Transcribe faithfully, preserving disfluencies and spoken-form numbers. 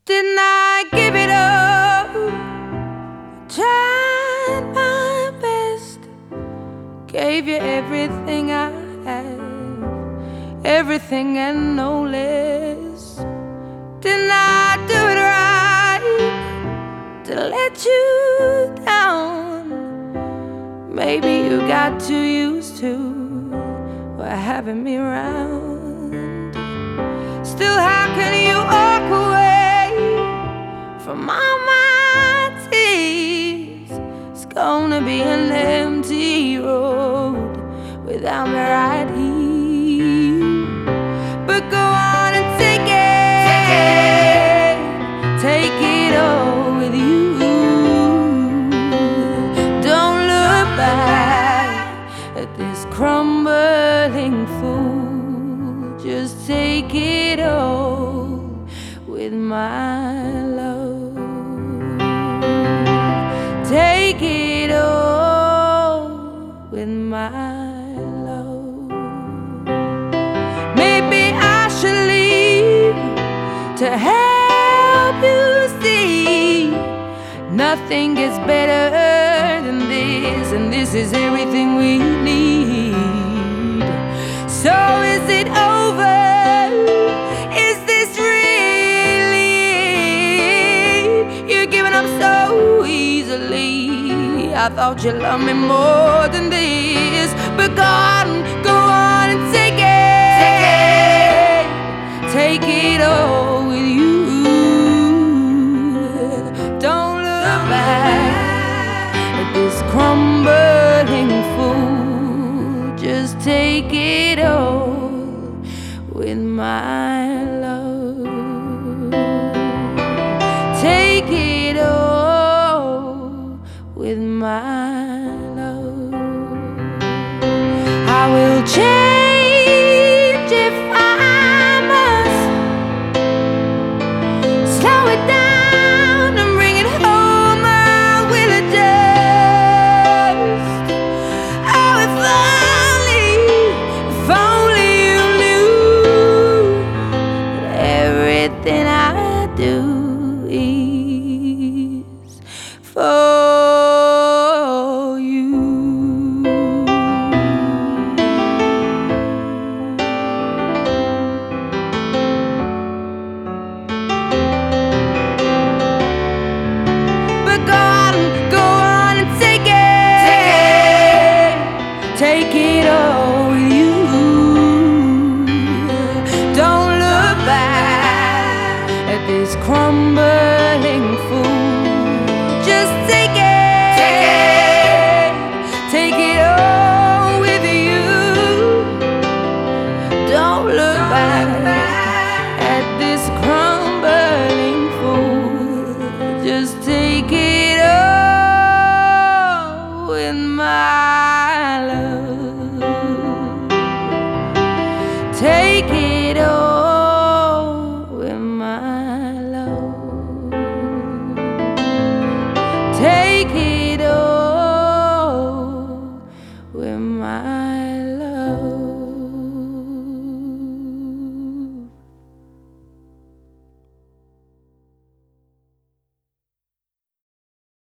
Didn't I give it up? Tried my best, gave you everything I have, everything and no less. Didn't I do it right to let you down? Maybe you got too used to having me around. Still, how can you walk away from all my tears? It's gonna be an empty road without me right here. But go on and take it, take it all with you. Don't look back at this crumbling fool. Just take it all with my love. Take it all with my love. Maybe I should leave to help you see nothing gets better than this, and this is everything we need. So is it over? Is this really it? You're giving up so easily. I thought you loved me more than this. But go on, go on and take it, take it all with you. Don't look back at this crumbling fool. Just take it all with my love. Take it all with my love. I will change if I must. Slow it down and bring it home. I will adjust. Oh, if only, if only you knew that everything I do is for you. But go on, go on and take it, take it all with you. Don't look back at this crumbling fool. Just take it, take it all with you. Don't look back at this crumbling fool. Just take it all with my love. Take it